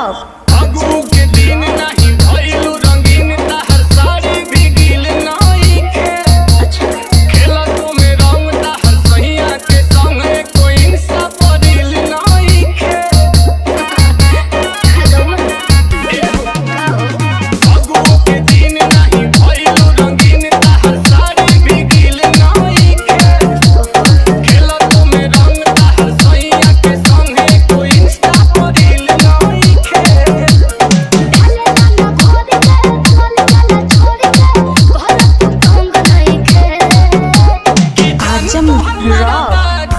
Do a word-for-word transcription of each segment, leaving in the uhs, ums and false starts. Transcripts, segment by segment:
Rock. अगू के दिन नहीं भइलू रंगीन तहर साड़ी भी गिल नहीं के। अच्छा खेला तो में रंग तहर सहिया के संग कोई इंसा परिल नहीं के। अगू के दिन नहीं भइलू रंगीन तहर साड़ी भी गिल नहीं के। खेला तो में रंग तहर सहिया के संग कोई इंसा परिल नहीं के। Azam rock.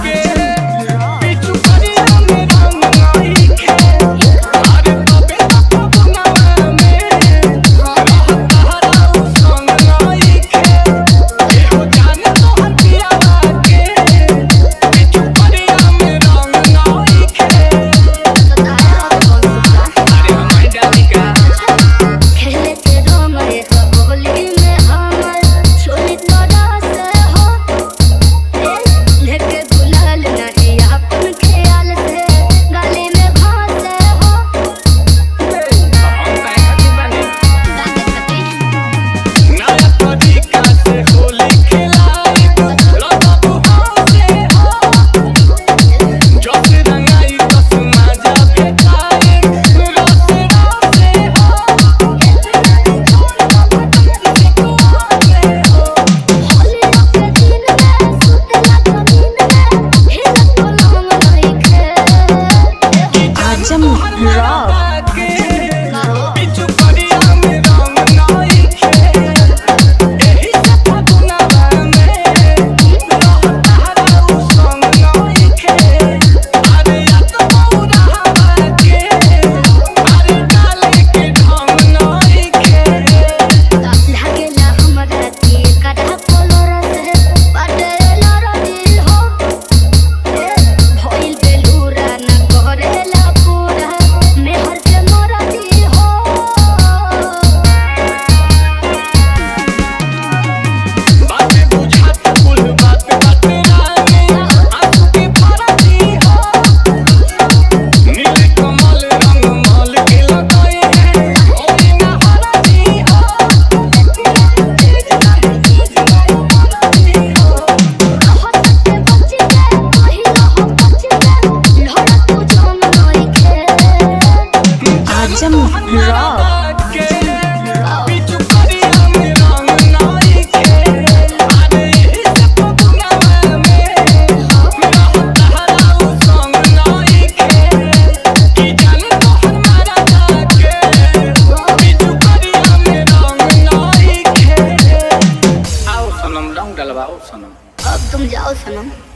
Azam rock. Azam rock. आओ सनम रंग डलवाओ सनम। अब तुम जाओ सनम।